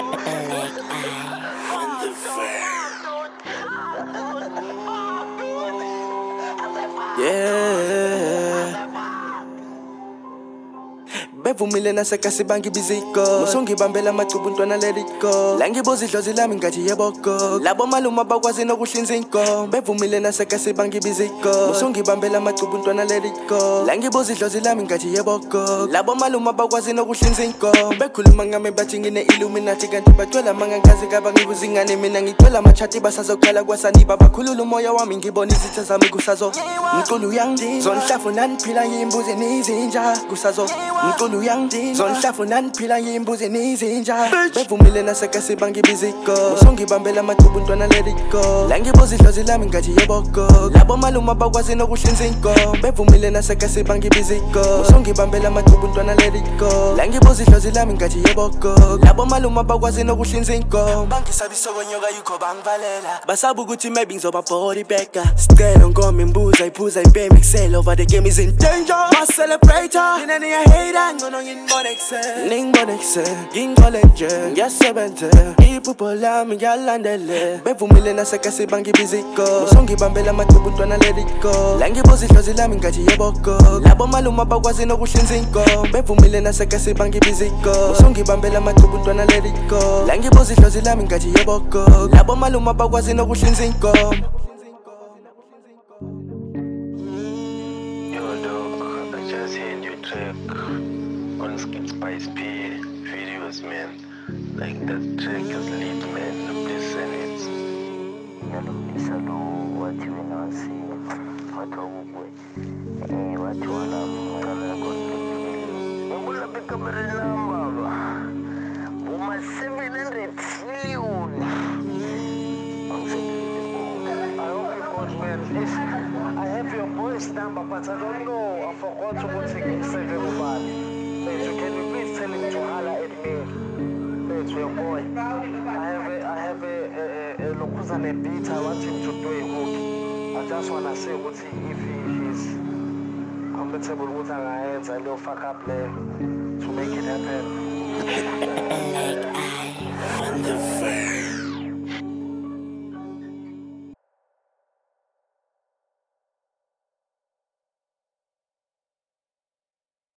Black Eye. Yeah. Bevumile nasekasibangi biziko musongibambela amacubu ntwana let it go la ngibuza idlozi lami ngathi yebo go labo maluma bakwazi nokuhlinza inkomo bevumile nasekasibangi biziko musongibambela amacubu ntwana let it go la ngibuza idlozi lami ngathi yebo go labo maluma bakwazi nokuhlinza inkomo bekhuluma ngami bathi ngine Illuminati kanti batwela mangangazi kabangibuza ingane mina ngitwela amachati basazokhala kwasaniba bakhulula umoya wami ngibona izitha zami kusazo mqulu yangi zonhlafu naniphila yimbuzi nizinja kusazo mqulu yangi zonhlafu naniphila yimbuzi nizinja bevumile nasekasibangi biziko musongibambela amacubu ntwana let it go la ngibuza idlozi lami ngathi yebo go labo maluma bakwazi nokuhlinza inkomo bevumile nasekasibangi biziko musongibambela amacubu ntwana let it go la ngibuza idlozi lami ngathi yebo go labo maluma bakwazi nokuhlinza inkomo bangisabisokonyoko yikho bangivalela basaba ukuthi maybe ngizoba body bagger sicelo ngoma imbuza iphuza impeme excel over the game is in danger my celebrator mina niya hater ngono ngibone excel ngibone excel ngingole nje ngiyasebenza iphupho lami ngiyalandele bevumile nasekasibangi biziko musongibambela amacubu ntwana let it go la ngibuza idlozi lami ngathi yebo go labo maluma bakwazi nokuhlinza inkomo bevumile nasekasibangi biziko musongibambela amacubu ntwana let it go la ngibuza idlozi lami ngathi yebo go labo maluma bakwazi nokuhlinza inkomo. Yo dog, I just heard your track on Skip Spice P videos, man. Like that track is lit, man. Please send it. Ngalungisa lo wathi wena wasi wathi ukwe wathi wala mqala konke ngibula bekamera number uma 700 trillion. I have your voice number, but I don't know. I forgot to go take save everybody. Can you please tell him to holler at me? To your boy. I have a Lokuzane beat. I want him to do a hook. I just wanna say what if he's compatible with our hands, a little fuck up there to make it happen.